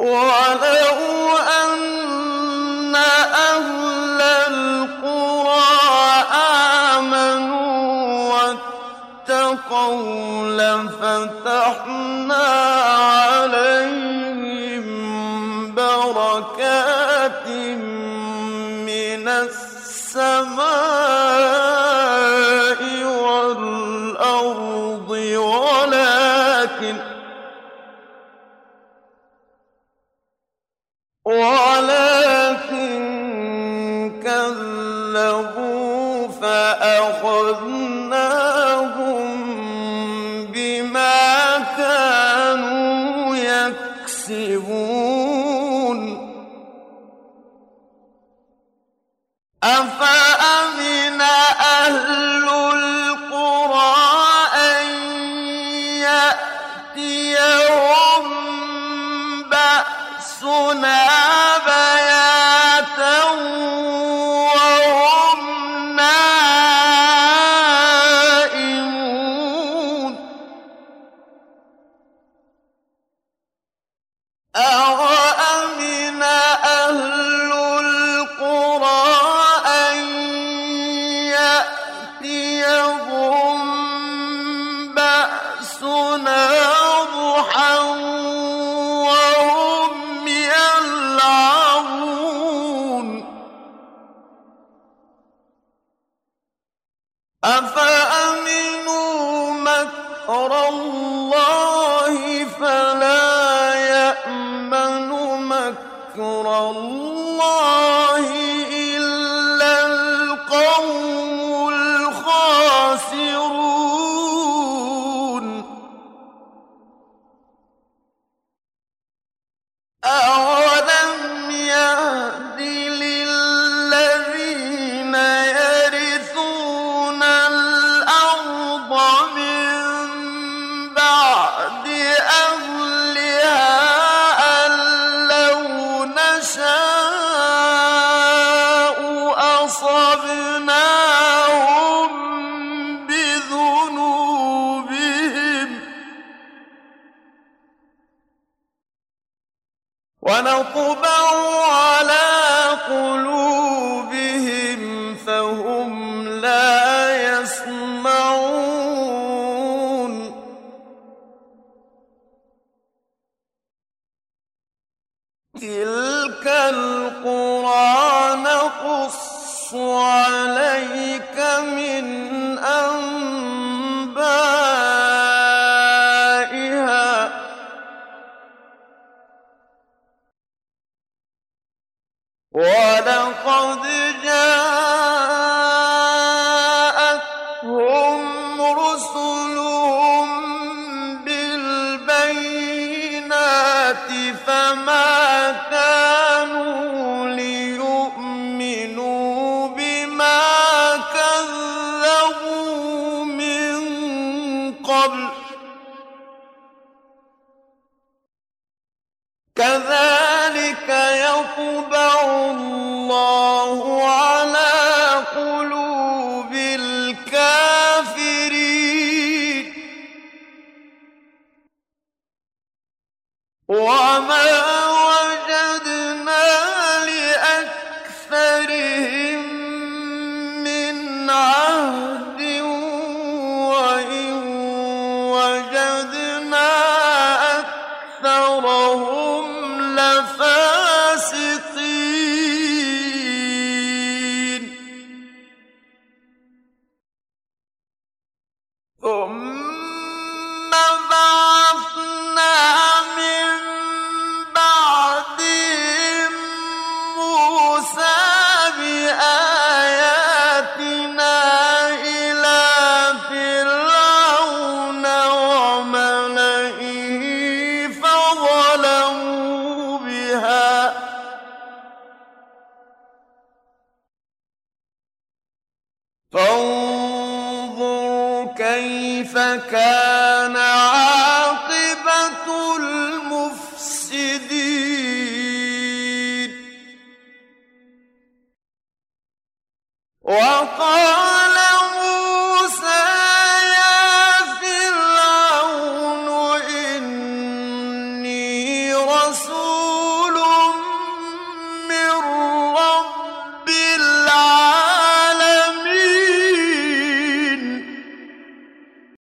وَلَوْ أَنَّ أَهْلَ الْقُرَىٰ آمَنُوا وَاتَّقَوْا لَفَتَحْنَا عَلَيْهِم بَرَكَاتٍ مِّنَ السَّمَاءِ وَالْأَرْضِ ولكن كذبوا فأخذناهم بما كانوا يكسبون أفأمن أهل القرى أن يأتيهم بأسنا بياتا وهم نائمون أَوَأَمِنَ أَهْلُ الْقُرَىٰ أَن يَأْتِيَهُم بَأْسُنَا ضُحًى وَهُمْ يَلْعَبُونَ أَفَأَمِنُوا مَكْرَ اللَّهِ فَلَا يَأْمَنُ مَكْرَ اللَّهِ إِلَّا الْقَوْمُ الْخَاسِرُونَ أَوَلَمْ يَهْدِ لِلَّذِينَ يَرِثُونَ الْأَرْضَ مِن بَعْدِ أَهْلِهَا أَن لَّوْ نَشَاءُ أَصَبْنَاهُم بِذُنُوبِهِمْ وَنَطْبَعُ عَلَىٰ قُلُوبِهِمْ فَهُمْ لَا يَسْمَعُونَ تِلْكَ الْقُرَىٰ نَقُصُّ عَلَيْكَ مِنْ أَنبَائِهَا ۚ وَلَقَدْ جَاءَتْهُمْ رُسُلُهُم بِالْبَيِّنَاتِ فَمَا كَانُوا لِيُؤْمِنُوا بِمَا كَذَّبُوا مِن قَبْلُ ۚ كَذَٰلِكَ يَطْبَعُ اللَّهُ عَلَىٰ قُلُوبِ الْكَافِرِينَ وَمَا وَجَدْنَا لِأَكْثَرِهِم مِّنْ عَهْدٍ وَإِن وَجَدْنَا أَكْثَرَهُمْ لَفَاسِقِينَ ثُمَّ بَعَثْنَا مِن بَعْدِهِم مُّوسَىٰ بِآيَاتِنَا إِلَىٰ فِرْعَوْنَ وَمَلَئِهِ فَظَلَمُوا بِهَا ۖ فانظُرْ كَيْفَ كَانَ عَاقِبَةُ الْمُفْسِدِينَ وَقَالَ